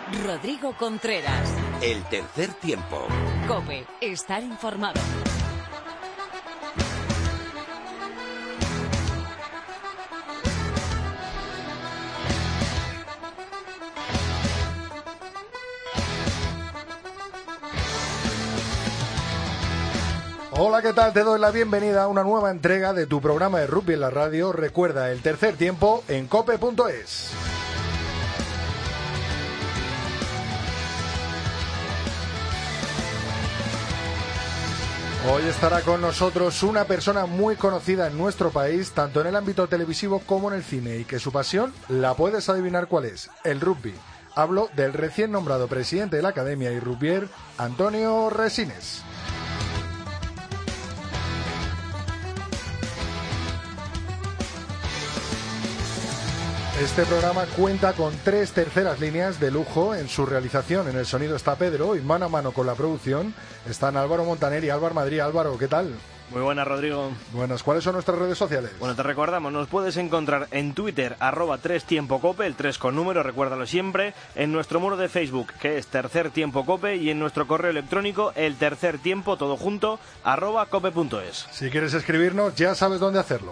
Rodrigo Contreras. El tercer tiempo. COPE. Estar informado. Hola, ¿qué tal? Te doy la bienvenida a una nueva entrega de tu programa de rugby en la radio. Recuerda, el tercer tiempo en cope.es. Hoy estará con nosotros una persona muy conocida en nuestro país, tanto en el ámbito televisivo como en el cine, y que su pasión, la puedes adivinar cuál es, el rugby. Hablo del recién nombrado presidente de la Academia y rugbier, Antonio Resines. Este programa cuenta con 3 terceras líneas de lujo en su realización. En el sonido está Pedro y mano a mano con la producción están Álvaro Montaner y Álvaro Madrid. Álvaro, ¿qué tal? Muy buenas, Rodrigo. Buenas, ¿cuáles son nuestras redes sociales? Bueno, te recordamos, nos puedes encontrar en Twitter, @3tiempocope, el 3 con número, recuérdalo siempre, en nuestro muro de Facebook, que es Tercer Tiempo Cope, y en nuestro correo electrónico, el tercer tiempo, todo junto, @cope.es. Si quieres escribirnos, ya sabes dónde hacerlo.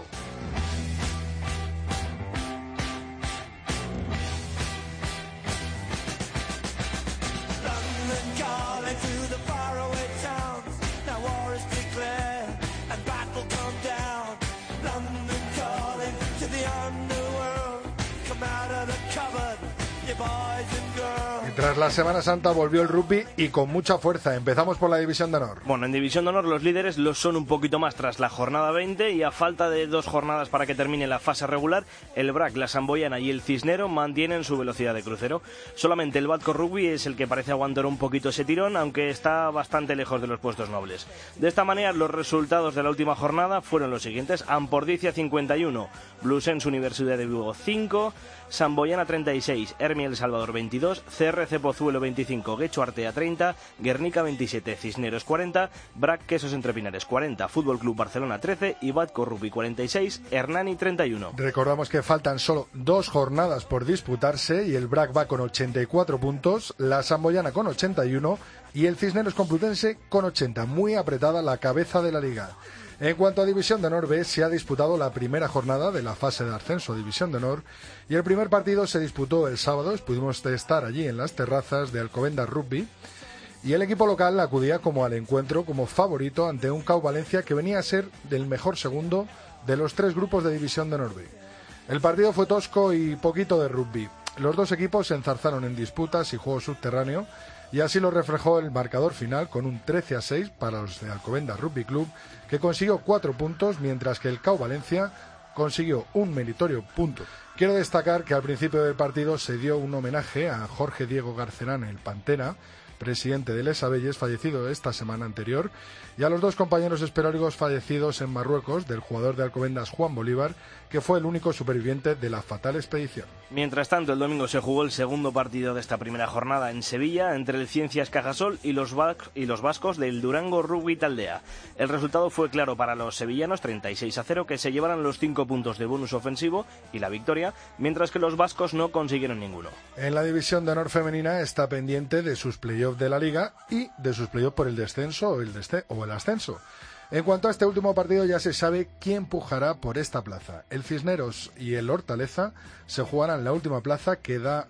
Tras la Semana Santa volvió el rugby y con mucha fuerza. Empezamos por la División de Honor. Bueno, en División de Honor los líderes los son un poquito más tras la jornada 20 y a falta de 2 jornadas para que termine la fase regular, el BRAC, la Samboyana y el Cisnero mantienen su velocidad de crucero. Solamente el Batco Rugby es el que parece aguantar un poquito ese tirón, aunque está bastante lejos de los puestos nobles. De esta manera, los resultados de la última jornada fueron los siguientes: Ampordicia 51, Bluesens Universidad de Vigo 5, Samboyana 36, Hermi El Salvador 22, CRC Pozuelo 25, Guecho Artea 30, Guernica 27, Cisneros 40, BRAC Quesos Entre Pinares 40, Fútbol Club Barcelona 13 y Batco Rugby 46, Hernani 31. Recordamos que faltan solo 2 jornadas por disputarse y el BRAC va con 84 puntos, la Samboyana con 81 y el Cisneros Complutense con 80. Muy apretada la cabeza de la liga. En cuanto a División de Honor B, se ha disputado la primera jornada de la fase de ascenso a División de Honor y el primer partido se disputó el sábado. Pudimos estar allí en las terrazas de Alcobendas Rugby y el equipo local acudía como al encuentro como favorito ante un CAU Valencia que venía a ser del mejor segundo de los 3 grupos de División de Honor B. El partido fue tosco y poquito de rugby. Los 2 equipos se enzarzaron en disputas y juego subterráneo y así lo reflejó el marcador final con un 13-6 para los de Alcobendas Rugby Club, que consiguió 4 puntos, mientras que el CAU Valencia consiguió un meritorio punto. Quiero destacar que al principio del partido se dio un homenaje a Jorge Diego Garcerán, el Pantera, presidente de Les Abelles, fallecido esta semana anterior, y a los 2 compañeros esperóricos fallecidos en Marruecos del jugador de Alcobendas Juan Bolívar, que fue el único superviviente de la fatal expedición. Mientras tanto, el domingo se jugó el segundo partido de esta primera jornada en Sevilla entre el Ciencias Cajasol y los vascos del Durango Rugby Taldea. El resultado fue claro para los sevillanos, 36-0, que se llevaran los 5 puntos de bonus ofensivo y la victoria, mientras que los vascos no consiguieron ninguno. En la División de Honor femenina está pendiente de sus playoffs de la Liga y de sus playoffs por el descenso o el ascenso. En cuanto a este último partido, ya se sabe quién pujará por esta plaza. El Cisneros y el Hortaleza se jugarán la última plaza que da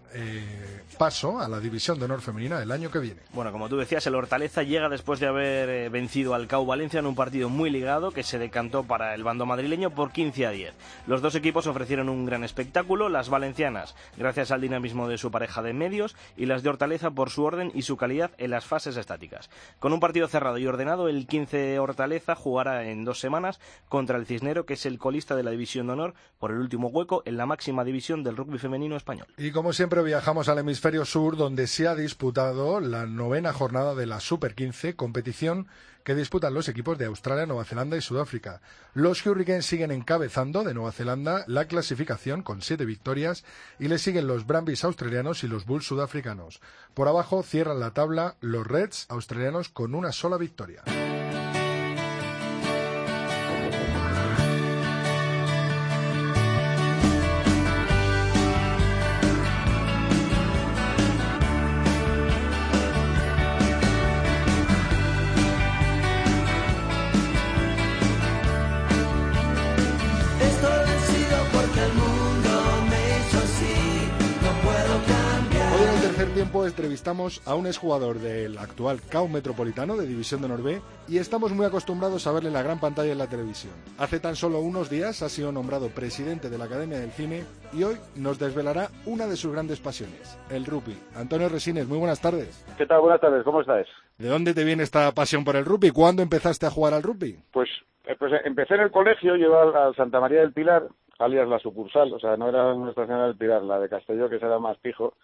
paso a la División de Honor femenina del año que viene. Bueno, como tú decías, el Hortaleza llega después de haber vencido al CAU Valencia en un partido muy ligado que se decantó para el bando madrileño por 15-10. Los 2 equipos ofrecieron un gran espectáculo, las valencianas gracias al dinamismo de su pareja de medios y las de Hortaleza por su orden y su calidad en las fases estáticas. Con un partido cerrado y ordenado, el 15 Hortaleza jugará en 2 semanas contra el Cisnero, que es el colista de la División de Honor por el último hueco en la máxima división del rugby femenino español. Y como siempre viajamos al hemisferio sur, donde se ha disputado la 9ª jornada de la Super 15, competición que disputan los equipos de Australia, Nueva Zelanda y Sudáfrica. Los Hurricanes siguen encabezando de Nueva Zelanda la clasificación con 7 victorias y le siguen los Brumbies australianos y los Bulls sudafricanos. Por abajo cierran la tabla los Reds australianos con una sola victoria. Tercer Tiempo entrevistamos a un exjugador del actual CAU Metropolitano de División de Honor B y estamos muy acostumbrados a verle en la gran pantalla en la televisión. Hace tan solo unos días ha sido nombrado presidente de la Academia del Cine y hoy nos desvelará una de sus grandes pasiones, el rugby. Antonio Resines, muy buenas tardes. ¿Qué tal? Buenas tardes, ¿cómo estás? ¿De dónde te viene esta pasión por el rugby? ¿Cuándo empezaste a jugar al rugby? Pues empecé en el colegio, yo iba al Santa María del Pilar, alias la sucursal, o sea, no era Nuestra Señora del Pilar, la de Castelló, que era más pijo.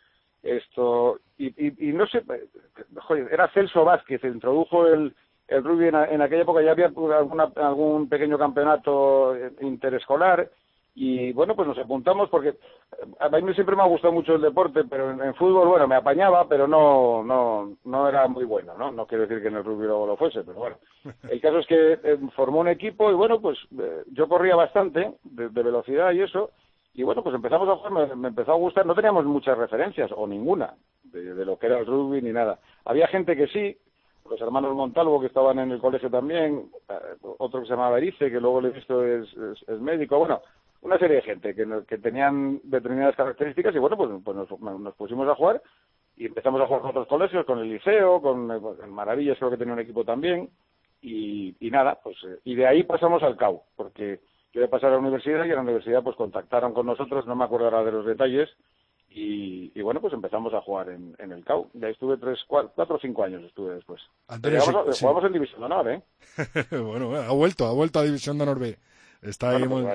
Y no sé, joder, era Celso Vázquez, introdujo el rugby en aquella época, ya había algún pequeño campeonato interescolar, y bueno, pues nos apuntamos porque a mí siempre me ha gustado mucho el deporte, pero en fútbol, bueno, me apañaba, pero no era muy bueno, ¿no? No quiero decir que en el rugby luego lo fuese, pero bueno. El caso es que formó un equipo y bueno, pues yo corría bastante de velocidad y eso, y bueno, pues empezamos a jugar, me empezó a gustar, no teníamos muchas referencias, o ninguna, de lo que era el rugby ni nada. Había gente que sí, los hermanos Montalvo que estaban en el colegio también, otro que se llamaba Erice, que luego le he visto es médico, bueno, una serie de gente que tenían determinadas características y bueno, pues nos pusimos a jugar y empezamos a jugar con otros colegios, con el Liceo, con el Maravillas, creo que tenía un equipo también, y nada, pues y de ahí pasamos al CAU, porque yo iba a pasar a la universidad y en la universidad pues contactaron con nosotros, no me acuerdo ahora de los detalles, y bueno, pues empezamos a jugar en el CAU. Ya estuve 4 o 5 años estuve después. Antonio, jugamos en División de Honor, ¿eh? Bueno, ha vuelto a División de Honor B. Está ahí, bueno,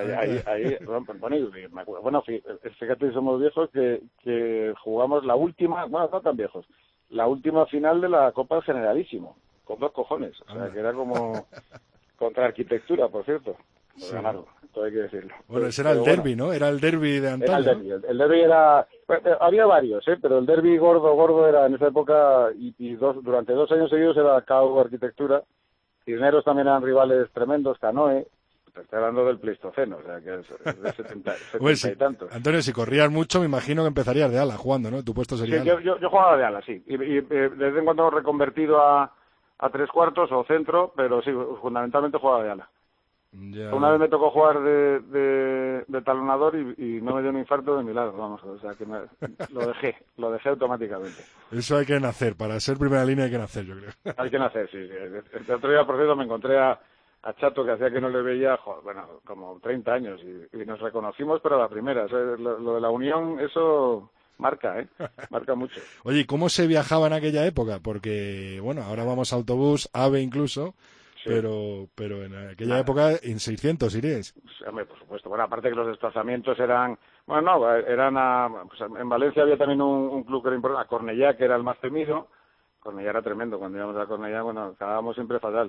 bueno, fíjate, somos viejos que jugamos la última, bueno, no tan viejos, la última final de la Copa del Generalísimo, con 2 cojones, o sea, que era como contra Arquitectura, por cierto. Pues sí. Ganaron, todo hay que decirlo. Bueno, ese era el derbi, ¿no? Era el derbi de antaño. Era el derbi era... había varios, pero el derbi gordo era en esa época y durante 2 años seguidos era CAU Arquitectura. Cisneros también eran rivales tremendos, Canoe. Te estoy hablando del Pleistoceno, o sea, que es de 70 pues y tantos. Antonio, si corrías mucho, me imagino que empezarías de ala jugando, ¿no? Tu puesto sería sí, yo jugaba de ala, sí. Y de vez en cuando reconvertido a 3/4 o centro, pero sí, fundamentalmente jugaba de ala. Ya. Una vez me tocó jugar de talonador y no me dio un infarto de milagro, vamos, o sea que lo dejé automáticamente. Eso hay que nacer, para ser primera línea hay que nacer, yo creo. Hay que nacer, sí. El otro día, por cierto, me encontré a Chato, que hacía que no le veía, bueno, como 30 años, y nos reconocimos, pero a la primera, o sea, lo de la unión, eso marca, marca mucho. Oye, ¿y cómo se viajaba en aquella época? Porque, bueno, ahora vamos a autobús, AVE incluso... Sí. Pero en aquella época en 600 iríais. Hombre, por supuesto. Bueno, aparte que los desplazamientos eran... Bueno, no, pues en Valencia había también un club que era importante, a Cornellá, que era el más temido. Cornellá era tremendo. Cuando íbamos a Cornellá, bueno, acabábamos siempre fatal.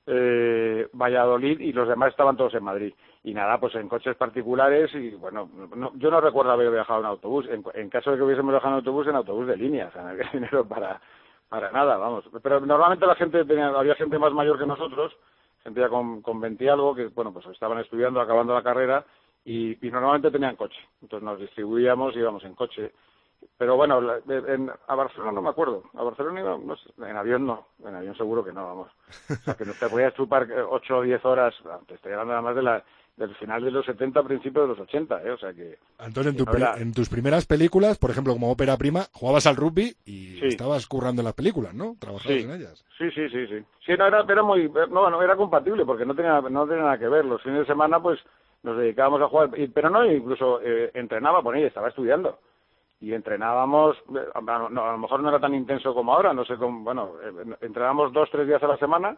Valladolid y los demás estaban todos en Madrid. Y nada, pues en coches particulares y, bueno, yo no recuerdo haber viajado en autobús. En caso de que hubiésemos viajado en autobús de línea. O sea, no había dinero para nada, vamos. Pero normalmente había gente más mayor que nosotros, gente ya con 20 y algo, que, bueno, pues estaban estudiando, acabando la carrera, y normalmente tenían coche. Entonces nos distribuíamos y íbamos en coche. Pero bueno, a Barcelona no me acuerdo. A Barcelona iba, no sé, en avión no. En avión seguro que no, vamos. O sea, que no te podías chupar 8 o 10 horas, te estoy hablando nada más del final de los 70, principios de los 80, o sea que... Antonio, en tus primeras películas, por ejemplo, como ópera prima, jugabas al rugby y estabas currando en las películas, ¿no? Trabajabas en ellas. Sí. Sí, no, era compatible porque no tenía nada que ver. Los fines de semana, pues, nos dedicábamos a jugar, pero no, incluso entrenaba con ella, estaba estudiando. Y entrenábamos, a lo mejor no era tan intenso como ahora, no sé cómo, bueno, entrenábamos 2-3 días a la semana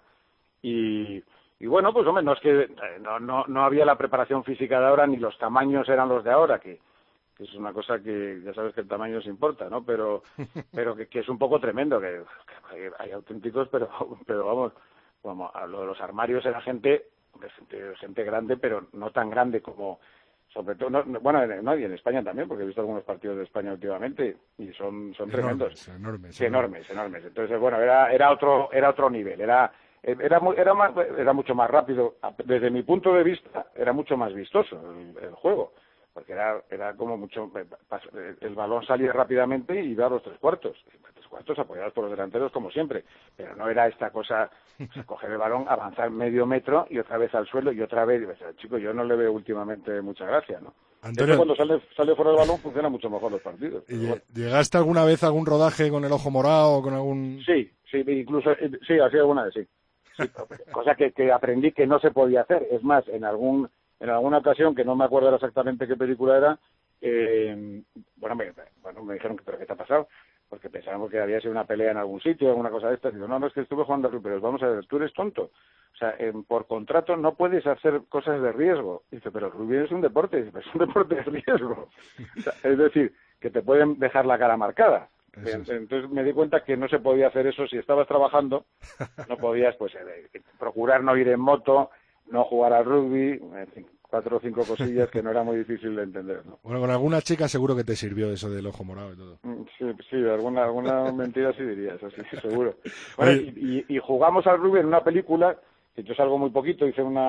y bueno, pues hombre, no es que no había la preparación física de ahora, ni los tamaños eran los de ahora, que es una cosa que ya sabes que el tamaño se importa, ¿no? Pero que es un poco tremendo, que hay auténticos, pero vamos, como a lo de los armarios era gente grande, pero no tan grande como, sobre todo, y en España también, porque he visto algunos partidos de España últimamente y son tremendos. Enormes. Entonces, bueno, era otro nivel, era mucho más rápido. Desde mi punto de vista, era mucho más vistoso el juego, porque era como mucho... El balón salía rápidamente y iba a los 3/4. cuartos apoyados por los delanteros como siempre, pero no era esta cosa, o sea, coger el balón, avanzar medio metro y otra vez al suelo y otra vez, o sea, chico, yo no le veo últimamente mucha gracia, ¿no? Antonio, cuando sale fuera del balón funcionan mucho mejor los partidos. ¿Llegaste alguna vez a algún rodaje con el ojo morado o con algún...? Sí, incluso, sí, así alguna vez, sí. Cosa que aprendí que no se podía hacer. Es más, en alguna ocasión, que no me acuerdo exactamente qué película era, me dijeron, ¿pero qué te ha pasado? Porque pensábamos que había sido una pelea en algún sitio, alguna cosa de estas. Y digo, no, es que estuve jugando a rugby, pero vamos a ver, tú eres tonto. O sea, por contrato no puedes hacer cosas de riesgo. Dice, pero el rugby es un deporte. Dice, pero es un deporte de riesgo. O sea, es decir, que te pueden dejar la cara marcada. Entonces me di cuenta que no se podía hacer eso si estabas trabajando, no podías pues procurar no ir en moto, no jugar al rugby, en fin, 4 o 5 cosillas que no era muy difícil de entender, ¿no? Bueno, con alguna chica seguro que te sirvió eso del ojo morado y todo. Sí, alguna mentira sí diría, eso sí, seguro. Bueno, y jugamos al rugby en una película, que yo salgo muy poquito, hice un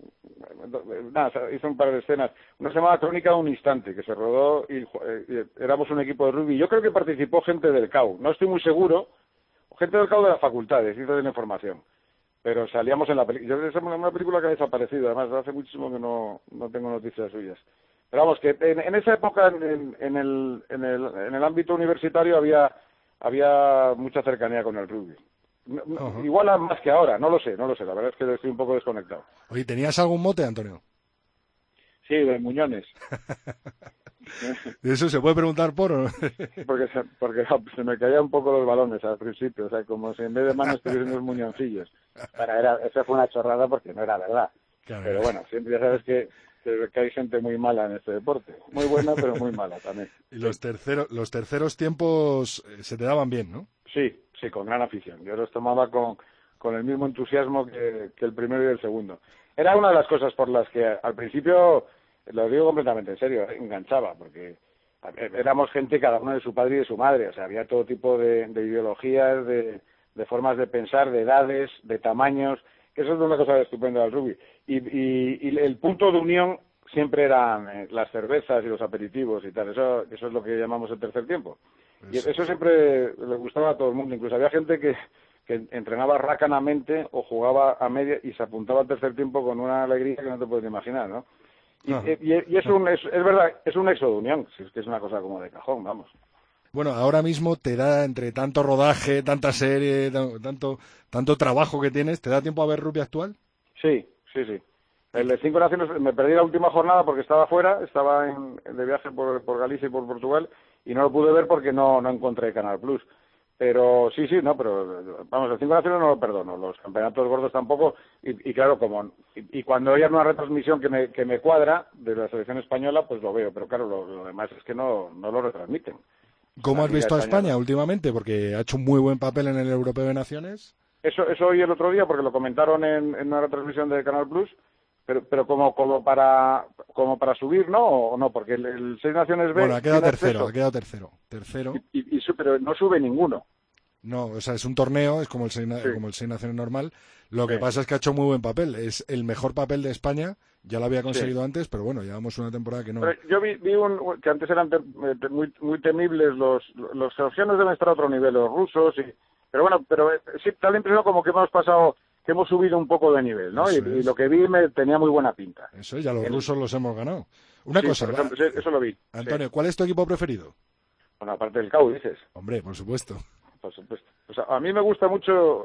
par de escenas. Una se llamaba Crónica de un instante, que se rodó y éramos un equipo de rugby. Yo creo que participó gente del CAU, no estoy muy seguro, gente del CAU de las facultades, hizo de la información. Pero salíamos en la película. Yo creo que es una película que ha desaparecido, además hace muchísimo que no tengo noticias suyas. Pero vamos, que en esa época en el ámbito universitario había mucha cercanía con el rugby. Igual más que ahora, no lo sé, la verdad es que estoy un poco desconectado. Oye, ¿tenías algún mote, Antonio? Sí, de Muñones. ¿Eso se puede preguntar por o no? Porque se me caían un poco los balones al principio, o sea, como si en vez de manos estuviesen unos muñoncillos. Esa fue una chorrada porque no era verdad. Claro. Pero bueno, siempre ya sabes que hay gente muy mala en este deporte. Muy buena, pero muy mala también. Y los terceros tiempos se te daban bien, ¿no? Sí, con gran afición. Yo los tomaba con el mismo entusiasmo que el primero y el segundo. Era una de las cosas por las que al principio, lo digo completamente en serio, enganchaba, porque éramos gente cada uno de su padre y de su madre. O sea, había todo tipo de ideologías, de formas de pensar, de edades, de tamaños, que eso es una cosa estupenda del rugby. Y el punto de unión siempre eran las cervezas y los aperitivos y tal. Eso es lo que llamamos el tercer tiempo. Y eso siempre le gustaba a todo el mundo. Incluso había gente que entrenaba racanamente o jugaba a media y se apuntaba al tercer tiempo con una alegría que no te puedes imaginar, ¿no? Y es verdad, es un nexo de unión. Si es que es una cosa como de cajón, vamos. Bueno, ahora mismo te da, entre tanto rodaje, tanta serie, tanto trabajo que tienes, ¿te da tiempo a ver rugby actual? Sí. El de 5 Naciones me perdí la última jornada porque estaba fuera, estaba de viaje por Galicia y por Portugal y no lo pude ver porque no encontré Canal Plus. Pero pero vamos, el 5 Naciones no lo perdono, los campeonatos gordos tampoco, y claro, y cuando hay una retransmisión que me cuadra de la selección española, pues lo veo, pero claro, lo demás es que no lo retransmiten. ¿Cómo has visto a España últimamente? Porque ha hecho un muy buen papel en el Europeo de Naciones. Eso oí el otro día porque lo comentaron en una retransmisión de Canal Plus, pero como para subir, ¿no? ¿O no? Porque el Seis Naciones B... Bueno, ha quedado tercero. Pero no sube ninguno. No, o sea, es un torneo, es como el Seis Naciones normal. Lo que pasa es que ha hecho muy buen papel. Es el mejor papel de España. Ya lo había conseguido antes, pero bueno, llevamos una temporada que no... Pero yo vi que antes eran muy temibles los georgianos, deben estar a otro nivel, los rusos, pero bueno, sí, da la impresión como que hemos subido un poco de nivel, ¿no? Y lo que vi tenía muy buena pinta. Eso, ya los rusos los hemos ganado. Una cosa, eso lo vi. Antonio, ¿cuál es tu equipo preferido? Bueno, aparte del CAU, dices. Hombre, por supuesto. Por supuesto. O sea, a mí me gusta mucho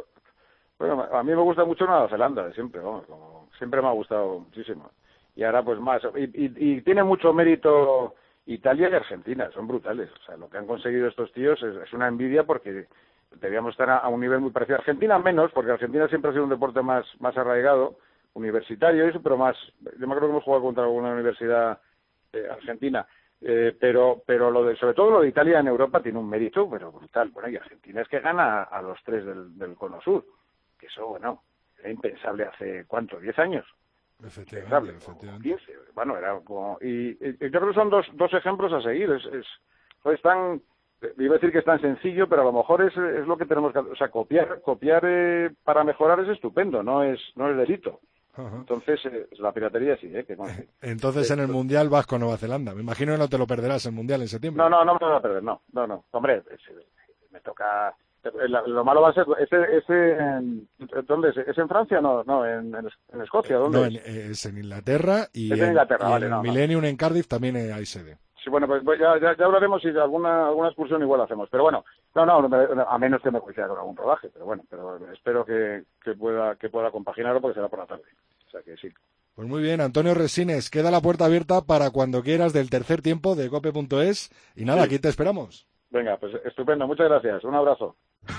Nueva Zelanda, siempre, vamos, siempre me ha gustado muchísimo. Y ahora pues más. Y tiene mucho mérito Italia y Argentina, son brutales. O sea, lo que han conseguido estos tíos es una envidia porque debíamos estar a un nivel muy parecido. Argentina menos, porque Argentina siempre ha sido un deporte más arraigado, universitario y eso, pero más. Yo me acuerdo que hemos jugado contra alguna universidad argentina. Pero sobre todo lo de Italia en Europa tiene un mérito, pero brutal. Bueno, y Argentina es que gana a los 3 del Cono Sur. Que eso, bueno, era impensable hace, ¿cuánto? ¿10 años? Efectivamente. 15. Bueno, era como... Y yo creo que son dos ejemplos a seguir. Están... Iba a decir que es tan sencillo, pero a lo mejor es lo que tenemos que... O sea, copiar para mejorar es estupendo, no es delito. Ajá. Entonces, la piratería sí, Entonces, en el Mundial vas con Nueva Zelanda. Me imagino que no te lo perderás el Mundial en septiembre. No me lo voy a perder, no. Hombre, me toca... Lo malo va a ser... ¿Dónde es? ¿Es en Francia? No, en Escocia. ¿Dónde No, es? es en Inglaterra y Es en Inglaterra, y vale, en el Millennium en Cardiff también hay sede. Sí, bueno, pues ya hablaremos y alguna excursión igual hacemos. Pero bueno, a menos que me coincida con algún rodaje. Pero bueno, espero que pueda compaginarlo porque será por la tarde. O sea que sí. Pues muy bien, Antonio Resines, queda la puerta abierta para cuando quieras del tercer tiempo de cope.es y nada, Sí. Aquí te esperamos. Venga, pues estupendo. Muchas gracias. Un abrazo.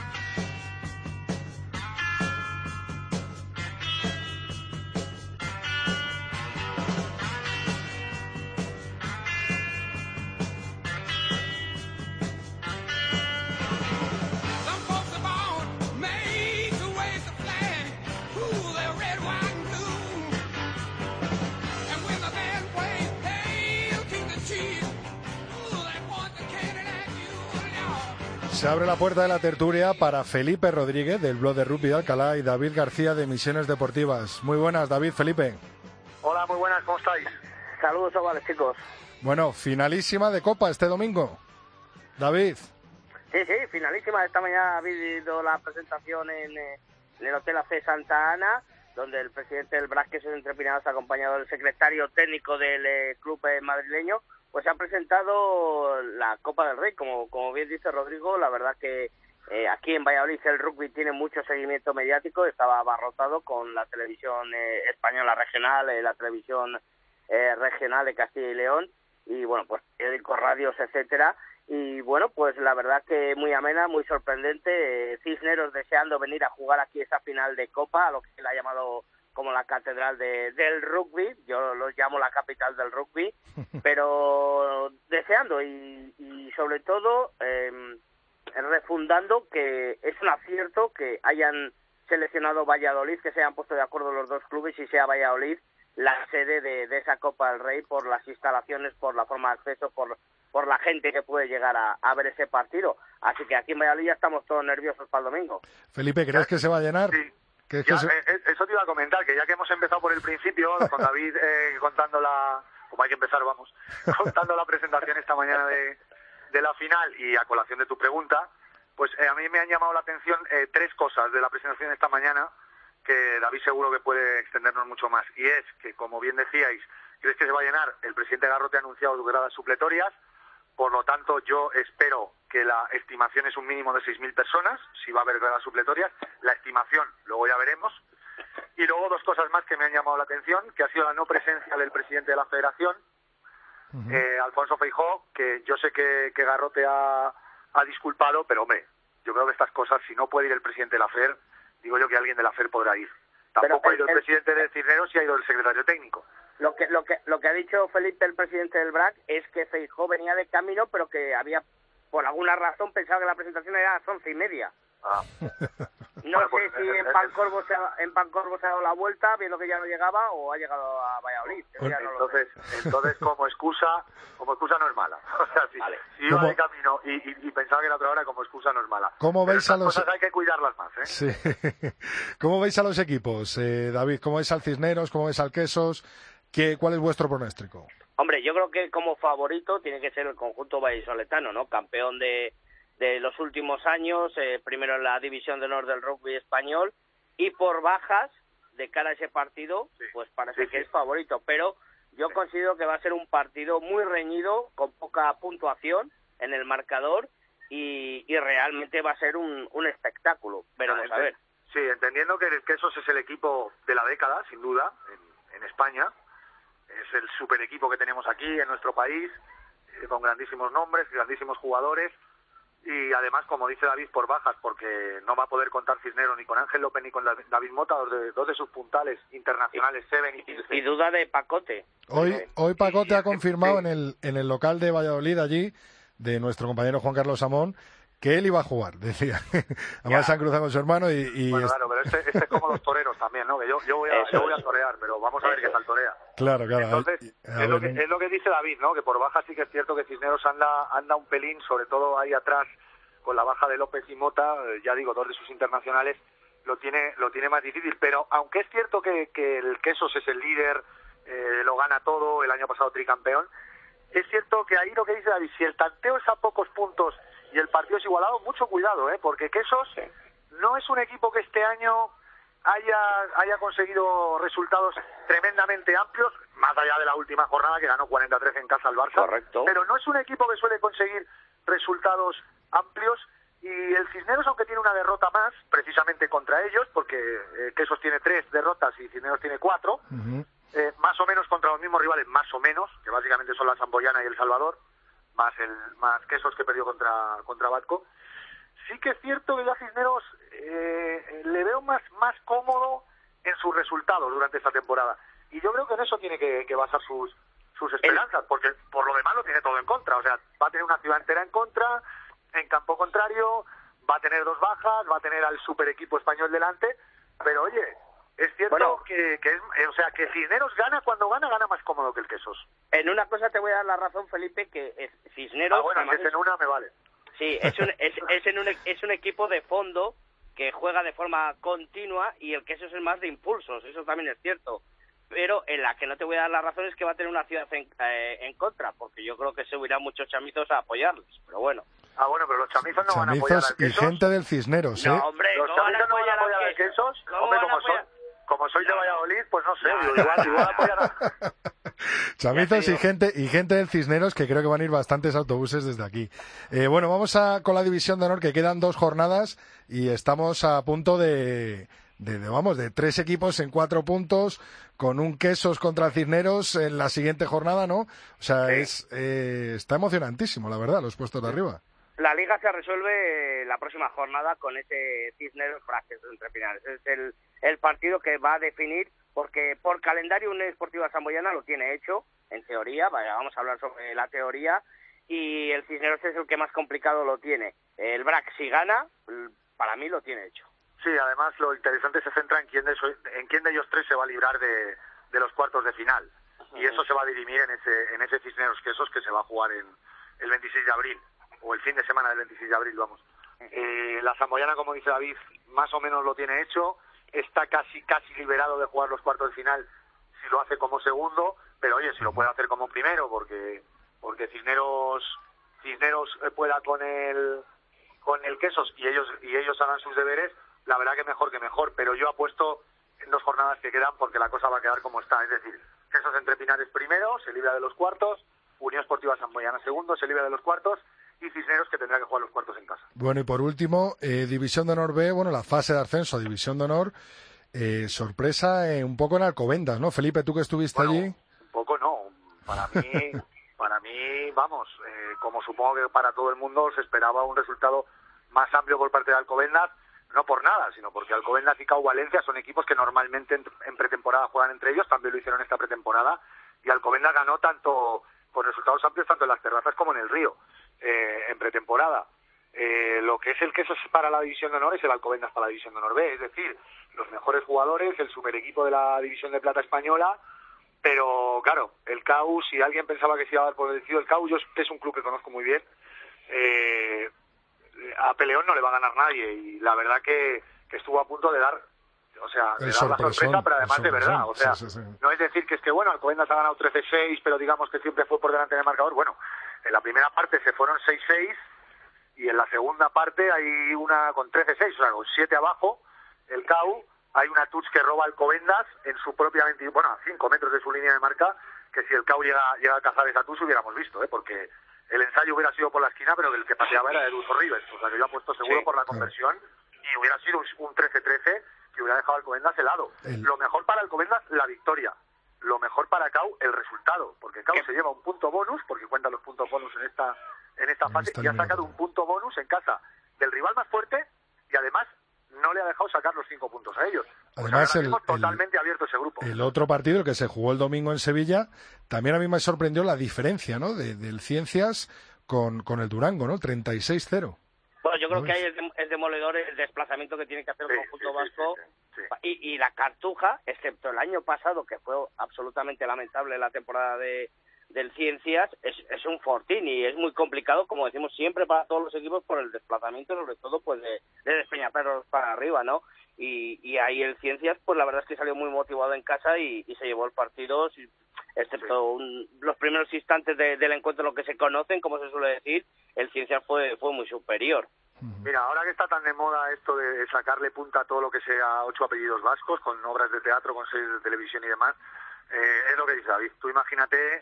Se abre la puerta de la tertulia para Felipe Rodríguez, del blog de Rugby de Alcalá, y David García, de Misiones Deportivas. Muy buenas, David, Felipe. Hola, muy buenas, ¿cómo estáis? Saludos, chavales, chicos. Bueno, finalísima de Copa este domingo. David. Sí, finalísima. Esta mañana ha habido la presentación en el Hotel AC Santa Ana, donde el presidente del BRAC, Quesos Entrepinados, acompañado del secretario técnico del club madrileño, pues ha presentado la Copa del Rey. Como bien dice Rodrigo, la verdad que aquí en Valladolid el rugby tiene mucho seguimiento mediático, estaba abarrotado con la televisión española regional, la televisión regional de Castilla y León, y bueno, pues periódicos, radios, etcétera. Y bueno, pues la verdad que muy amena, muy sorprendente. Cisneros deseando venir a jugar aquí esa final de Copa, a lo que se le ha llamado como la catedral del rugby. Yo los llamo la capital del rugby, pero deseando y sobre todo refundando que es un acierto que hayan seleccionado Valladolid, que se hayan puesto de acuerdo los dos clubes y sea Valladolid la sede de esa Copa del Rey, por las instalaciones, por la forma de acceso, por la gente que puede llegar a ver ese partido. Así que aquí en Valladolid ya estamos todos nerviosos para el domingo. Felipe, ¿crees que se va a llenar? Sí. Eso te iba a comentar, que ya que hemos empezado por el principio, con David contando como hay que empezar, contando la presentación esta mañana de la final, y a colación de tu pregunta, pues a mí me han llamado la atención tres cosas de la presentación de esta mañana, que David seguro que puede extendernos mucho más. Y es que, como bien decíais, ¿crees que se va a llenar? El presidente Garrote ha anunciado gradas supletorias, por lo tanto yo espero que la estimación es un mínimo de 6.000 personas, si va a haber gradas supletorias. La estimación, luego ya veremos. Y luego dos cosas más que me han llamado la atención, que ha sido la no presencia del presidente de la Federación, Alfonso Feijóo, que yo sé que Garrote ha disculpado, pero hombre, yo creo que estas cosas, si no puede ir el presidente de la FER, digo yo que alguien de la FER podrá ir. Tampoco ha ido el presidente de Cisneros y ha ido el secretario técnico. Lo que ha dicho Felipe, el presidente del BRAC, es que Feijóo venía de camino, pero que había, por alguna razón, pensado que la presentación era a las 11:30. No sé si en Pancorbo se ha dado la vuelta, viendo que ya no llegaba, o ha llegado a Valladolid. Entonces como excusa no es mala. O sea, si iba de camino y pensaba que era otra hora, como excusa no es mala. ¿Cómo veis a los cosas hay que cuidarlas más, ¿eh? Sí. ¿Cómo veis a los equipos, David? ¿Cómo veis al Cisneros? ¿Cómo veis al Quesos? ¿Cuál es vuestro pronóstico? Hombre, yo creo que como favorito tiene que ser el conjunto vallisoletano, ¿no? Campeón de los últimos años, primero en la División de Honor del rugby español, y por bajas, de cara a ese partido, pues parece que es favorito. Pero yo considero que va a ser un partido muy reñido, con poca puntuación en el marcador, y realmente va a ser un espectáculo. Veremos a ver. Sí, entendiendo que el Quesos es el equipo de la década, sin duda, en España. Es el super equipo que tenemos aquí en nuestro país, con grandísimos nombres, grandísimos jugadores, y además, como dice David, por bajas, porque no va a poder contar Cisneros ni con Ángel López ni con David Mota, dos de sus puntales internacionales, Seven y Pilsen. Y duda de Pacote. Hoy Pacote ha confirmado en el local de Valladolid, allí, de nuestro compañero Juan Carlos Amón, que él iba a jugar, decía. Además se han cruzado con su hermano y bueno, claro, pero este es como los toreros también, ¿no? Que yo voy a torear, pero vamos a ver qué tal torea. Claro. Entonces, es lo que dice David, ¿no? Que por baja sí que es cierto que Cisneros anda un pelín, sobre todo ahí atrás, con la baja de López y Mota, ya digo, dos de sus internacionales, lo tiene más difícil. Pero aunque es cierto que el Quesos es el líder, lo gana todo, el año pasado tricampeón, es cierto que ahí lo que dice David, si el tanteo es a pocos puntos y el partido es igualado, mucho cuidado, porque Quesos no es un equipo que este año haya conseguido resultados tremendamente amplios, más allá de la última jornada que ganó 43 en casa al Barça. Correcto. Pero no es un equipo que suele conseguir resultados amplios, y el Cisneros, aunque tiene una derrota más, precisamente contra ellos, porque Quesos tiene 3 derrotas y Cisneros tiene 4, más o menos contra los mismos rivales, más o menos, que básicamente son la Samboyana y el Salvador, más Quesos, que perdió contra Batco. Sí que es cierto que ya Cisneros le veo más cómodo en sus resultados durante esta temporada, y yo creo que en eso tiene que basar sus esperanzas, porque por lo demás lo tiene todo en contra. O sea, va a tener una ciudad entera en contra, en campo contrario, va a tener 2 bajas, va a tener al super equipo español delante, pero oye, es cierto que Cisneros cuando gana más cómodo que el Quesos. En una cosa te voy a dar la razón, Felipe, que Cisneros... Bueno, si es en una me vale. Sí, es un equipo de fondo que juega de forma continua, y el Quesos es más de impulsos, eso también es cierto. Pero en la que no te voy a dar la razón es que va a tener una ciudad en contra, porque yo creo que se huirán muchos chamizos a apoyarles, pero bueno. Pero los chamizos no van a apoyar al Quesos. Y gente del Cisneros, No, hombre, los chamizos no van a apoyar al Quesos. Hombre, como soy de Valladolid, pues no sé, igual apoyarán. Chamizos y gente del Cisneros, que creo que van a ir bastantes autobuses desde aquí. Bueno, vamos con la división de honor, que quedan 2 jornadas y estamos a punto de 3 equipos en 4 puntos, con un Quesos contra Cisneros en la siguiente jornada, ¿no? O sea, está emocionantísimo, la verdad, los puestos de arriba. La Liga se resuelve la próxima jornada con ese Cisneros Braques entre finales. Es el partido que va a definir, porque por calendario Unión Deportiva Samboyana lo tiene hecho, en teoría. Vamos a hablar sobre la teoría, y el Cisneros es el que más complicado lo tiene. El Brac, si gana, para mí lo tiene hecho. Sí, además lo interesante se centra en quién de ellos 3 se va a librar de los cuartos de final. Y eso se va a dirimir en ese Cisneros Quesos, que se va a jugar el 26 de abril, o el fin de semana del 26 de abril, vamos. La Samboyana, como dice David, más o menos lo tiene hecho, está casi puedo de jugar los cuartos de final si lo hace como segundo, pero oye, si lo puede hacer como primero, porque Cisneros pueda con el Quesos y ellos hagan sus deberes, la verdad que mejor, pero yo apuesto en 2 jornadas que quedan porque la cosa va a quedar como está, es decir, Quesos entre Pinares primero, se libra de los cuartos, Unión Esportiva Samboyana segundo, se libra de los cuartos, y Cisneros, que tendrá que jugar los cuartos en casa. Bueno, y por último, División de Honor B, bueno, la fase de ascenso a División de Honor, sorpresa un poco en Alcobendas, ¿no? Felipe, tú que estuviste allí. Un poco no, para mí, vamos, como supongo que para todo el mundo se esperaba un resultado más amplio por parte de Alcobendas, no por nada, sino porque Alcobendas y CAU Valencia son equipos que normalmente en pretemporada juegan entre ellos, también lo hicieron esta pretemporada, y Alcobendas ganó tanto con resultados amplios tanto en las terrazas como en el Río, en pretemporada. Lo que es el Quesos para la División de Honor es el Alcobendas para la División de Honor B, es decir, los mejores jugadores, el super equipo de la División de Plata española, pero claro, el CAU, si alguien pensaba que se iba a dar por vencido, el CAU, es un club que conozco muy bien, a Peleón no le va a ganar nadie, y la verdad que estuvo a punto de dar, la sorpresa, pero además de verdad, sí. No es decir que Alcobendas ha ganado 13-6, pero digamos que siempre fue por delante del marcador. Bueno, en la primera parte se fueron 6-6, y en la segunda parte hay una con 13-6, o sea, con 7 abajo, el CAU, hay una touch que roba Alcobendas en su propia a 5 metros de su línea de marca, que si el CAU llega a cazar esa touch hubiéramos visto, porque el ensayo hubiera sido por la esquina, pero el que pateaba era Eduso Rivers, o sea que yo apuesto seguro por la conversión, y hubiera sido un 13-13 que hubiera dejado Alcobendas helado. Lo mejor para Alcobendas, la victoria. Lo mejor para CAU, el resultado, porque CAU se lleva un punto bonus, porque cuentan los puntos bonus en esta fase, y ha sacado un punto bonus en casa del rival más fuerte, y además no le ha dejado sacar los 5 puntos a ellos. Además, totalmente abierto ese grupo. El otro partido, el que se jugó el domingo en Sevilla, también a mí me sorprendió la diferencia, ¿no? Del Ciencias con el Durango, ¿no? 36-0. Bueno, yo creo que ahí es demoledor el desplazamiento que tiene que hacer el conjunto vasco. Sí. Y la Cartuja, excepto el año pasado, que fue absolutamente lamentable la temporada del Ciencias, es un fortín, y es muy complicado, como decimos siempre, para todos los equipos por el desplazamiento, sobre todo pues de Despeñaperros para arriba, ¿no? y ahí el Ciencias, pues la verdad es que salió muy motivado en casa y se llevó el partido, excepto los primeros instantes del encuentro, lo que se conocen, como se suele decir, el Ciencias fue muy superior. Mira, ahora que está tan de moda esto de sacarle punta a todo lo que sea 8 apellidos vascos, con obras de teatro, con series de televisión y demás, es lo que dice David. Tú imagínate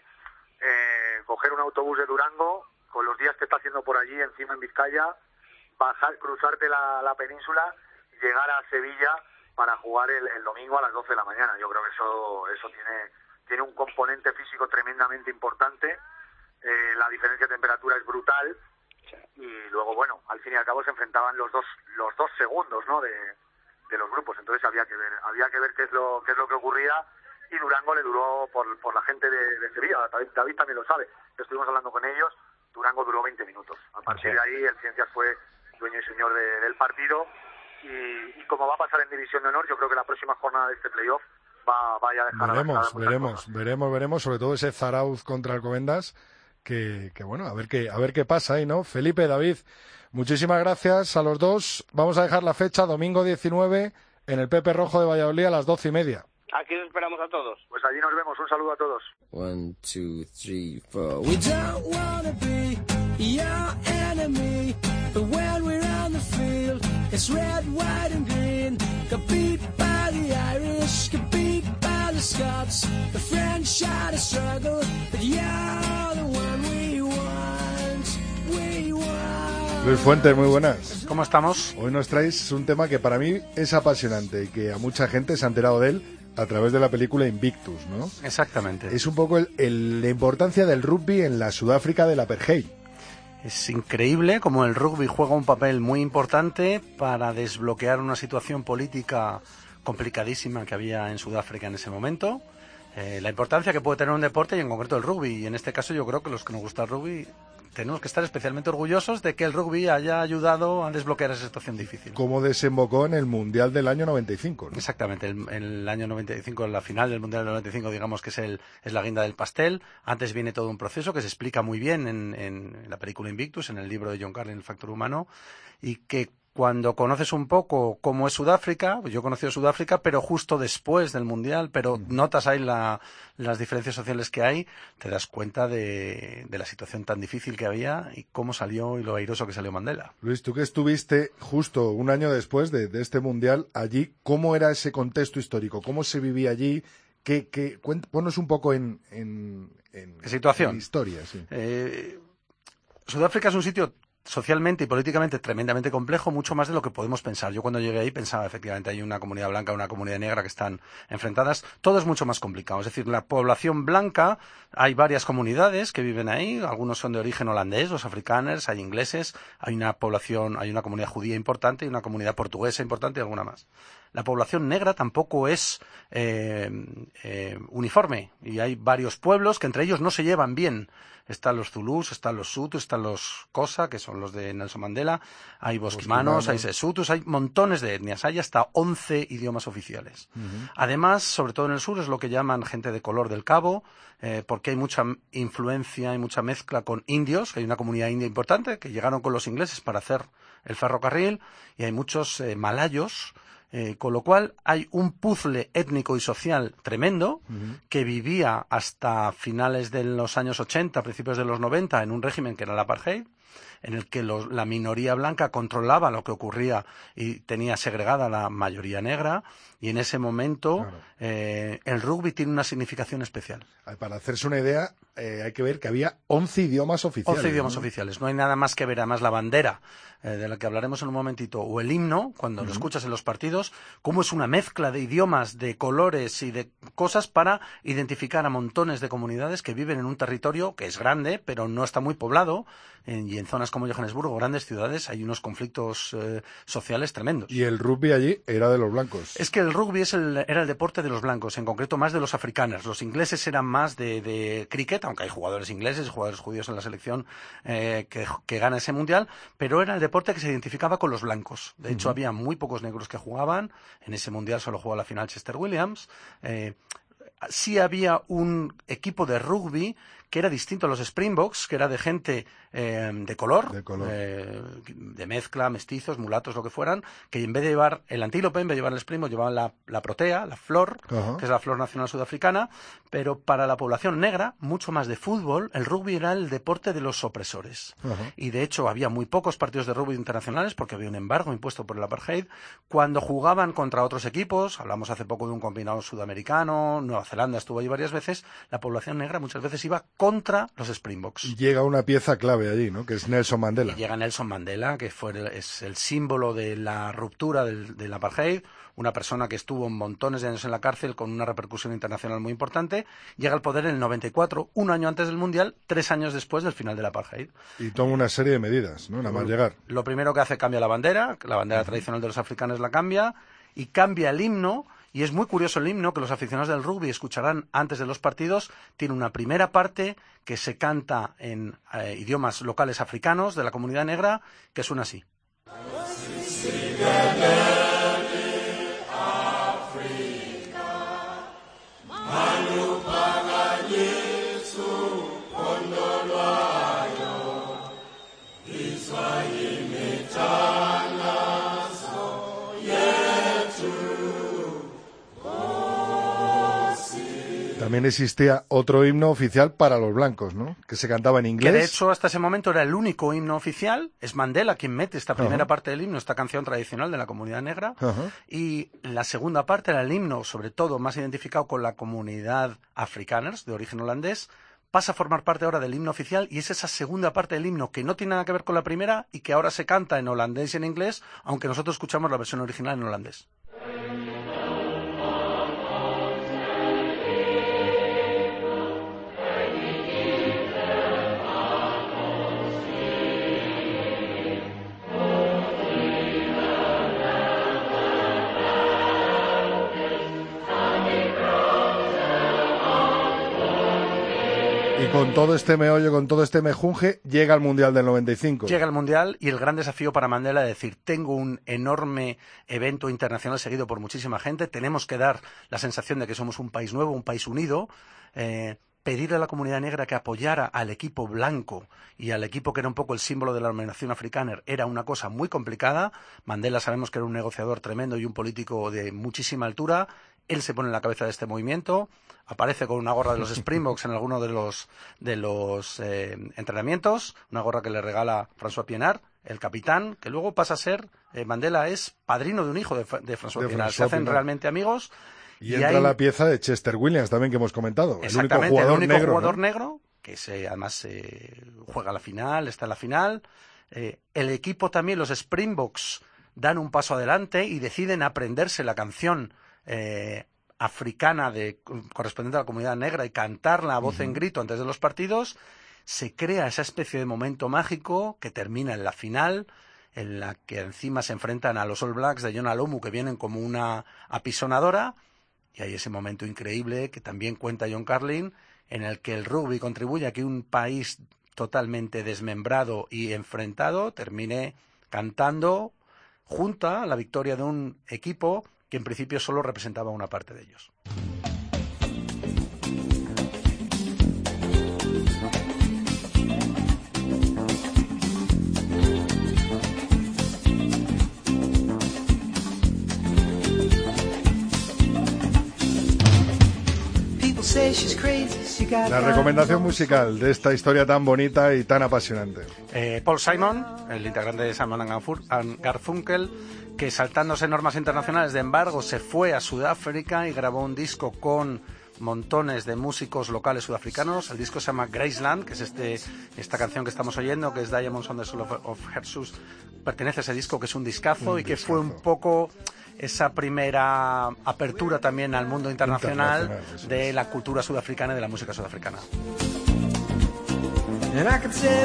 coger un autobús de Durango, con los días que está haciendo por allí, encima en Vizcaya, bajar, cruzarte la península, llegar a Sevilla para jugar el domingo a las 12 de la mañana. Yo creo que eso tiene un componente físico tremendamente importante. La diferencia de temperatura es brutal y luego, bueno, al fin y al cabo se enfrentaban los dos segundos, ¿no?, de los grupos. Entonces había que ver qué es lo que ocurría, y Durango le duró por la gente de Sevilla. David también lo sabe, estuvimos hablando con ellos. Durango duró 20 minutos. A partir de ahí el Ciencias fue dueño y señor del partido, y como va a pasar en División de Honor, yo creo que la próxima jornada de este playoff vaya a dejar veremos sobre todo ese Zarauz contra Alcobendas, que bueno, a ver qué pasa ahí, ¿no? Felipe, David, muchísimas gracias a los dos. Vamos a dejar la fecha, domingo 19, en el Pepe Rojo de Valladolid a las 12:30. Aquí os esperamos a todos. Pues allí nos vemos. Un saludo a todos. 1, 2, 3, 4. We don't wanna be your enemy, but when we're on the field, it's red, white and green. Got beat by the Irish, got beat by the Scots. The French had a struggle, but you're the one we want. We want. Luis Fuentes, muy buenas. ¿Cómo estamos? Hoy nos traéis un tema que para mí es apasionante y que a mucha gente se ha enterado de él a través de la película Invictus, ¿no? Exactamente. Es un poco la importancia del rugby en la Sudáfrica del apartheid. Es increíble cómo el rugby juega un papel muy importante para desbloquear una situación política complicadísima que había en Sudáfrica en ese momento. La importancia que puede tener un deporte, y en concreto el rugby. Y en este caso yo creo que los que nos gusta el rugby tenemos que estar especialmente orgullosos de que el rugby haya ayudado a desbloquear esa situación difícil. Como desembocó en el Mundial del año 95, ¿no? Exactamente, el año 95, la final del Mundial del 95, digamos que es la guinda del pastel. Antes viene todo un proceso que se explica muy bien en la película Invictus, en el libro de John Carlin, El factor humano, y que cuando conoces un poco cómo es Sudáfrica, yo he conocido Sudáfrica, pero justo después del Mundial, pero notas ahí las diferencias sociales que hay, te das cuenta de la situación tan difícil que había y cómo salió y lo airoso que salió Mandela. Luis, tú que estuviste justo un año después de este Mundial allí, ¿cómo era ese contexto histórico? ¿Cómo se vivía allí? Ponnos un poco en ¿qué situación? En historia, sí. Sudáfrica es un sitio socialmente y políticamente tremendamente complejo, mucho más de lo que podemos pensar. Yo cuando llegué ahí pensaba, efectivamente, hay una comunidad blanca y una comunidad negra que están enfrentadas. Todo es mucho más complicado. Es decir, la población blanca, hay varias comunidades que viven ahí, algunos son de origen holandés, los afrikaners, hay ingleses, hay una comunidad judía importante y una comunidad portuguesa importante y alguna más. La población negra tampoco es uniforme y hay varios pueblos que entre ellos no se llevan bien. Están los Zulús, están los Sutus, están los Xhosa, que son los de Nelson Mandela, hay bosquimanos, hay Sesutus, hay montones de etnias, hay hasta 11 idiomas oficiales. Además, sobre todo en el sur, es lo que llaman gente de color del Cabo, porque hay mucha influencia y mucha mezcla con indios, que hay una comunidad india importante, que llegaron con los ingleses para hacer el ferrocarril, y hay muchos malayos, con lo cual hay un puzzle étnico y social tremendo que vivía hasta finales de los años 80, principios de los 90, en un régimen que era el apartheid, en el que la minoría blanca controlaba lo que ocurría y tenía segregada la mayoría negra, y en ese momento el rugby tiene una significación especial. Para hacerse una idea, hay que ver que había 11 idiomas oficiales. 11 idiomas oficiales. No hay nada más que ver, además la bandera, de la que hablaremos en un momentito, o el himno, cuando lo escuchas en los partidos, cómo es una mezcla de idiomas, de colores y de cosas para identificar a montones de comunidades que viven en un territorio que es grande, pero no está muy poblado, y en zonas como Johannesburgo, grandes ciudades, hay unos conflictos sociales tremendos. Y el rugby allí era de los blancos. Es que el rugby era el deporte de los blancos, en concreto más de los afrikaners. Los ingleses eran más de cricket, aunque hay jugadores ingleses, jugadores judíos en la selección que gana ese mundial, pero era el deporte que se identificaba con los blancos. De hecho, había muy pocos negros que jugaban. En ese mundial solo jugó la final Chester Williams. sí había un equipo de rugby que era distinto a los Springboks, que era de gente de color, de mezcla, mestizos, mulatos, lo que fueran, que en vez de llevar el antílope, en vez de llevar el Springbok, llevaban la protea, la flor, que es la flor nacional sudafricana, pero para la población negra, mucho más de fútbol, el rugby era el deporte de los opresores. Y de hecho había muy pocos partidos de rugby internacionales porque había un embargo impuesto por el apartheid. Cuando jugaban contra otros equipos, hablamos hace poco de un combinado sudamericano, Nueva Zelanda estuvo allí varias veces, la población negra muchas veces iba contra los Springboks. Y llega una pieza clave allí, ¿no? Que es Nelson Mandela. Y llega Nelson Mandela, que es el símbolo de la ruptura del apartheid, una persona que estuvo montones de años en la cárcel con una repercusión internacional muy importante, llega al poder en el 94, un año antes del Mundial, 3 años después del final del apartheid. Y toma una serie de medidas, ¿no? Nada más llegar. Lo primero que hace, cambia la bandera tradicional de los africanos la cambia, y cambia el himno. Y es muy curioso el himno que los aficionados del rugby escucharán antes de los partidos. Tiene una primera parte que se canta en idiomas locales africanos de la comunidad negra, que suena así. También existía otro himno oficial para los blancos, ¿no? Que se cantaba en inglés. Que de hecho hasta ese momento era el único himno oficial. Es Mandela quien mete esta primera parte del himno, esta canción tradicional de la comunidad negra. Y la segunda parte era el himno, sobre todo más identificado con la comunidad afrikaners de origen holandés. Pasa a formar parte ahora del himno oficial y es esa segunda parte del himno que no tiene nada que ver con la primera y que ahora se canta en holandés y en inglés, aunque nosotros escuchamos la versión original en holandés. Y con todo este meollo, con todo este mejunje, llega el Mundial del 95. Llega el Mundial y el gran desafío para Mandela es decir, tengo un enorme evento internacional seguido por muchísima gente, tenemos que dar la sensación de que somos un país nuevo, un país unido, pedirle a la comunidad negra que apoyara al equipo blanco y al equipo que era un poco el símbolo de la nación africana era una cosa muy complicada. Mandela sabemos que era un negociador tremendo y un político de muchísima altura. Él se pone en la cabeza de este movimiento, aparece con una gorra de los Springboks en alguno de los entrenamientos, una gorra que le regala François Pienaar, el capitán, que luego pasa a ser, Mandela es padrino de un hijo de François Pienaar. Se hacen realmente amigos. Y entra la pieza de Chester Williams también que hemos comentado. Exactamente, el único jugador negro, que además juega la final, está en la final. El equipo también, los Springboks, dan un paso adelante y deciden aprenderse la canción africana correspondiente a la comunidad negra y cantarla a voz en grito antes de los partidos. Se crea esa especie de momento mágico que termina en la final, en la que encima se enfrentan a los All Blacks de John Alomu, que vienen como una apisonadora, y hay ese momento increíble que también cuenta John Carlin, en el que el rugby contribuye a que un país totalmente desmembrado y enfrentado termine cantando junto a la victoria de un equipo que en principio solo representaba una parte de ellos. La recomendación musical de esta historia tan bonita y tan apasionante. Paul Simon, el integrante de Simon and Garfunkel, que saltándose normas internacionales de embargo se fue a Sudáfrica y grabó un disco con montones de músicos locales sudafricanos. El disco se llama Graceland, que es esta canción que estamos oyendo, que es Diamonds on the Soul of Hersus. Pertenece a ese disco, que es un discazo y que fue un poco esa primera apertura también al mundo internacional de la cultura sudafricana y de la música sudafricana. And I could say,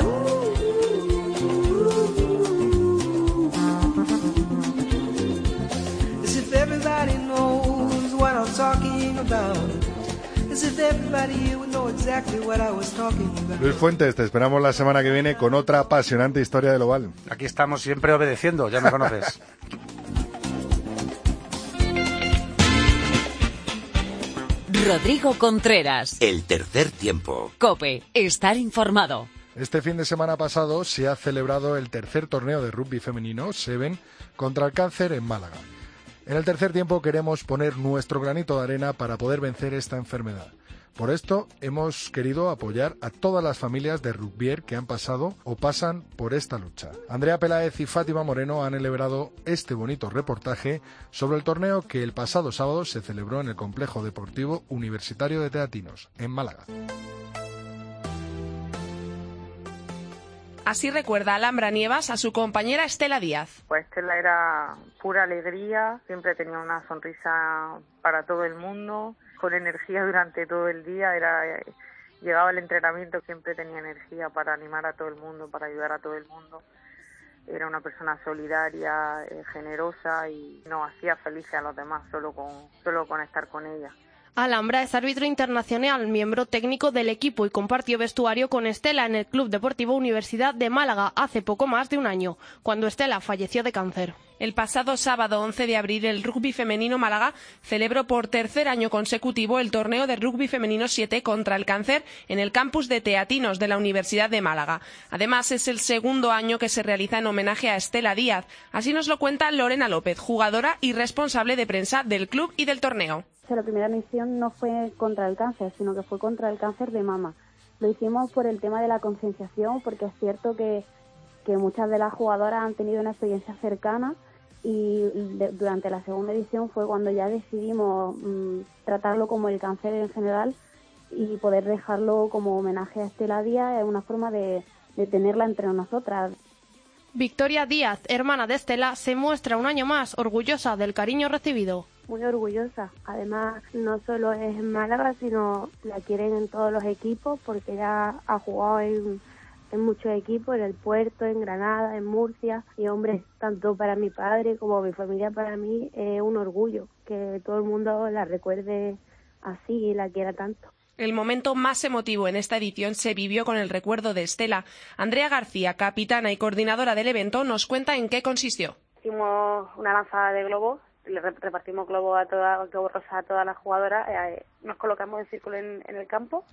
as if everybody knows what I'm talking about. Luis Fuentes, te esperamos la semana que viene con otra apasionante historia del Oval. Aquí estamos siempre obedeciendo, ya me conoces. Rodrigo Contreras. El tercer tiempo. COPE. Estar informado. Este fin de semana pasado se ha celebrado el tercer torneo de rugby femenino, Seven, contra el cáncer en Málaga. En el tercer tiempo queremos poner nuestro granito de arena para poder vencer esta enfermedad. Por esto hemos querido apoyar a todas las familias de rugbier que han pasado o pasan por esta lucha. Andrea Peláez y Fátima Moreno han elaborado este bonito reportaje sobre el torneo que el pasado sábado se celebró en el Complejo Deportivo Universitario de Teatinos, en Málaga. Así recuerda Alhambra Nievas a su compañera Estela Díaz. Pues Estela era pura alegría, siempre tenía una sonrisa para todo el mundo, con energía durante todo el día. Llegaba el entrenamiento, siempre tenía energía para animar a todo el mundo, para ayudar a todo el mundo. Era una persona solidaria, generosa y nos hacía felices a los demás solo con estar con ella. Alhambra es árbitro internacional, miembro técnico del equipo y compartió vestuario con Estela en el Club Deportivo Universidad de Málaga hace poco más de un año, cuando Estela falleció de cáncer. El pasado sábado 11 de abril el Rugby Femenino Málaga celebró por tercer año consecutivo el torneo de Rugby Femenino 7 contra el cáncer en el campus de Teatinos de la Universidad de Málaga. Además, es el segundo año que se realiza en homenaje a Estela Díaz. Así nos lo cuenta Lorena López, jugadora y responsable de prensa del club y del torneo. La primera misión no fue contra el cáncer, sino que fue contra el cáncer de mama. Lo hicimos por el tema de la concienciación, porque es cierto que muchas de las jugadoras han tenido una experiencia cercana y durante la segunda edición fue cuando ya decidimos tratarlo como el cáncer en general y poder dejarlo como homenaje a Estela Díaz. Es una forma de tenerla entre nosotras. Victoria Díaz, hermana de Estela, se muestra un año más orgullosa del cariño recibido. Muy orgullosa. Además, no solo es en Málaga, sino la quieren en todos los equipos, porque ella ha jugado en muchos equipos, en el Puerto, en Granada, en Murcia. Y hombre, tanto para mi padre como mi familia, para mí es un orgullo que todo el mundo la recuerde así y la quiera tanto. El momento más emotivo en esta edición se vivió con el recuerdo de Estela. Andrea García, capitana y coordinadora del evento, nos cuenta en qué consistió. Hicimos una lanzada de globos, le repartimos globos globos rosas a todas las jugadoras, nos colocamos en círculo en el campo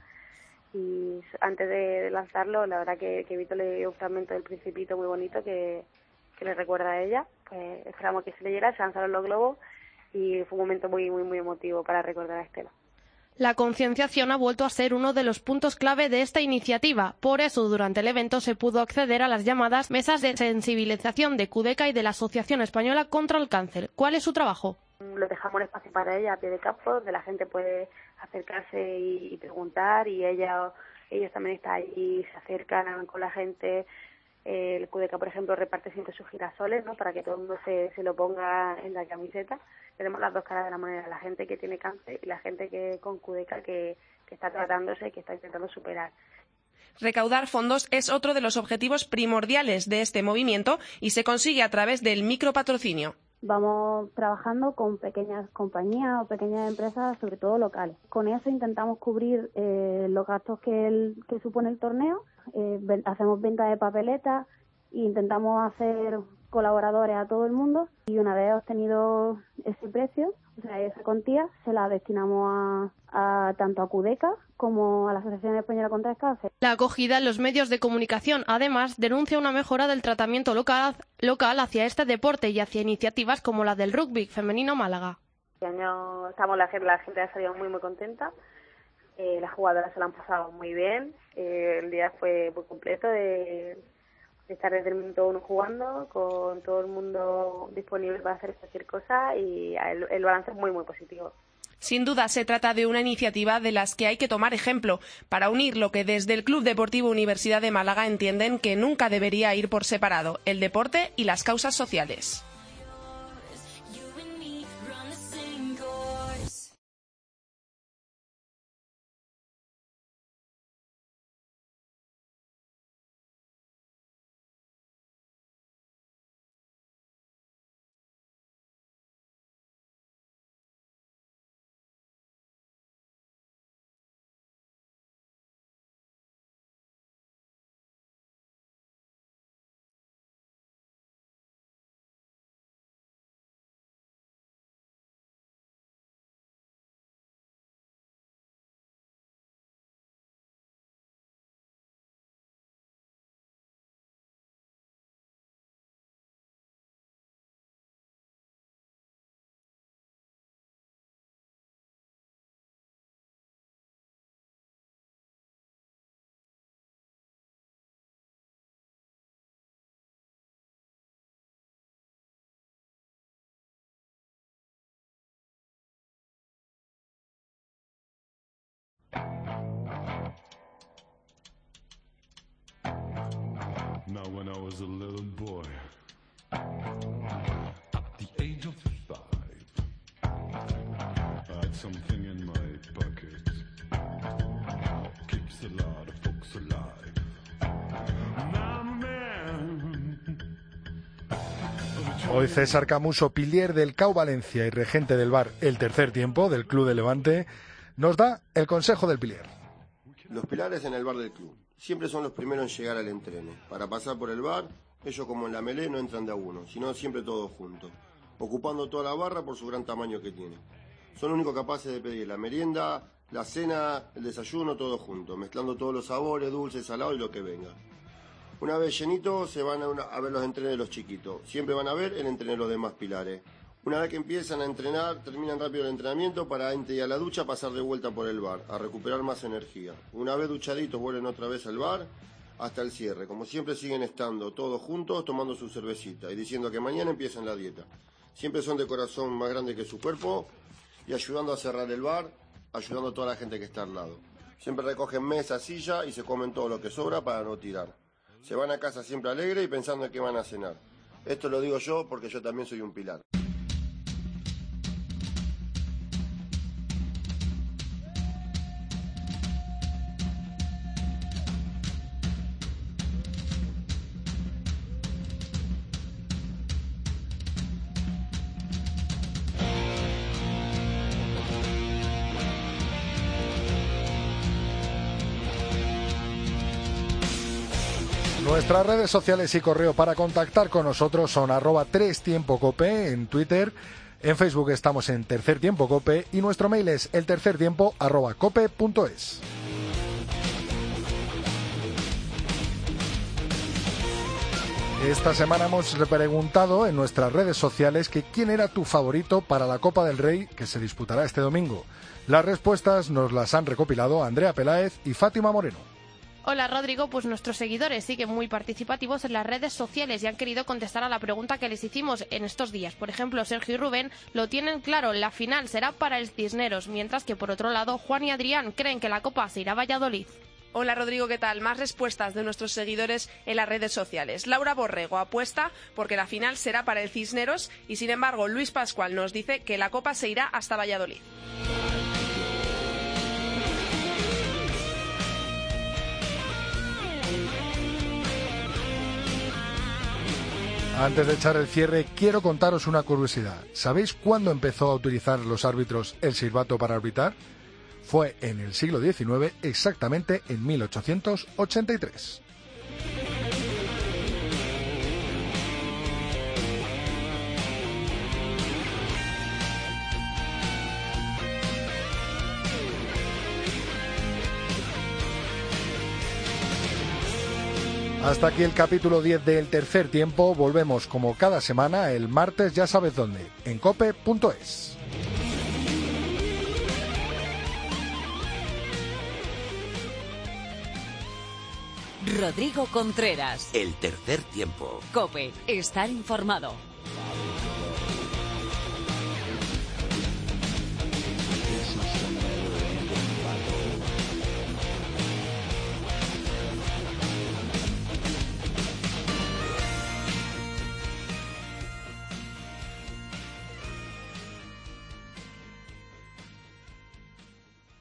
y antes de lanzarlo, la verdad que Vito le dio un fragmento del Principito muy bonito que le recuerda a ella. Pues esperamos que se leyera, se lanzaron los globos y fue un momento muy, muy, muy emotivo para recordar a Estela. La concienciación ha vuelto a ser uno de los puntos clave de esta iniciativa. Por eso, durante el evento se pudo acceder a las llamadas mesas de sensibilización de CUDECA y de la Asociación Española contra el Cáncer. ¿Cuál es su trabajo? Lo dejamos un espacio para ella a pie de campo, donde la gente puede acercarse y preguntar, y ellos también están ahí, se acercan con la gente. El CUDECA, por ejemplo, reparte siempre sus girasoles, ¿no?, para que todo el mundo se lo ponga en la camiseta. Tenemos las dos caras de la moneda, la gente que tiene cáncer y la gente que con CUDECA que está tratándose y que está intentando superar. Recaudar fondos es otro de los objetivos primordiales de este movimiento y se consigue a través del micropatrocinio. Vamos trabajando con pequeñas compañías o pequeñas empresas, sobre todo locales. Con eso intentamos cubrir los gastos que supone el torneo. Hacemos venta de papeletas e intentamos hacer colaboradores a todo el mundo, y una vez obtenido ese precio, o sea, esa cuantía, se la destinamos tanto a CUDECA como a la Asociación Española contra el Cáncer. La acogida en los medios de comunicación, además, denuncia una mejora del tratamiento local hacia este deporte y hacia iniciativas como la del Rugby Femenino Málaga. Este año la gente ha salido muy, muy contenta. Las jugadoras se lo han pasado muy bien. El día fue muy completo de estar desde el minuto 1 jugando, con todo el mundo disponible para hacer cualquier cosa, y el balance es muy, muy positivo. Sin duda se trata de una iniciativa de las que hay que tomar ejemplo para unir lo que desde el Club Deportivo Universidad de Málaga entienden que nunca debería ir por separado, el deporte y las causas sociales. Now when I was a little boy, at the age of 5, I had something in my pocket, keeps a lot of folks alive. Now man. Hoy César Camuso, pilier del CAU Valencia y regente del bar El Tercer Tiempo del Club de Levante, nos da el consejo del pilier. Los pilares en el bar del club siempre son los primeros en llegar al entreno. Para pasar por el bar, ellos como en la melé no entran de a uno, sino siempre todos juntos, ocupando toda la barra por su gran tamaño que tiene. Son los únicos capaces de pedir la merienda, la cena, el desayuno, todo junto, mezclando todos los sabores, dulces, salados y lo que venga. Una vez llenitos se van a ver los entrenos de los chiquitos, siempre van a ver el entreno de los demás pilares. Una vez que empiezan a entrenar, terminan rápido el entrenamiento para antes de ir a la ducha pasar de vuelta por el bar, a recuperar más energía. Una vez duchaditos vuelven otra vez al bar hasta el cierre. Como siempre siguen estando todos juntos tomando su cervecita y diciendo que mañana empiezan la dieta. Siempre son de corazón más grande que su cuerpo y ayudando a cerrar el bar, ayudando a toda la gente que está al lado. Siempre recogen mesa, silla y se comen todo lo que sobra para no tirar. Se van a casa siempre alegre y pensando en qué van a cenar. Esto lo digo yo porque yo también soy un pilar. Nuestras redes sociales y correo para contactar con nosotros son @3tiempocope en Twitter, en Facebook estamos en Tercer Tiempo Cope y nuestro mail es eltercertiempo@cope.es. Esta semana hemos preguntado en nuestras redes sociales que quién era tu favorito para la Copa del Rey que se disputará este domingo. Las respuestas nos las han recopilado Andrea Peláez y Fátima Moreno. Hola Rodrigo, pues nuestros seguidores siguen muy participativos en las redes sociales y han querido contestar a la pregunta que les hicimos en estos días. Por ejemplo, Sergio y Rubén lo tienen claro, la final será para el Cisneros, mientras que por otro lado Juan y Adrián creen que la Copa se irá a Valladolid. Hola Rodrigo, ¿qué tal? Más respuestas de nuestros seguidores en las redes sociales. Laura Borrego apuesta porque la final será para el Cisneros y sin embargo Luis Pascual nos dice que la Copa se irá hasta Valladolid. Antes de echar el cierre, quiero contaros una curiosidad. ¿Sabéis cuándo empezó a utilizar los árbitros el silbato para arbitrar? Fue en el siglo XIX, exactamente en 1883. Hasta aquí el capítulo 10 del Tercer Tiempo. Volvemos como cada semana el martes, ya sabes dónde, en cope.es. Rodrigo Contreras. El Tercer Tiempo. Cope, estar informado.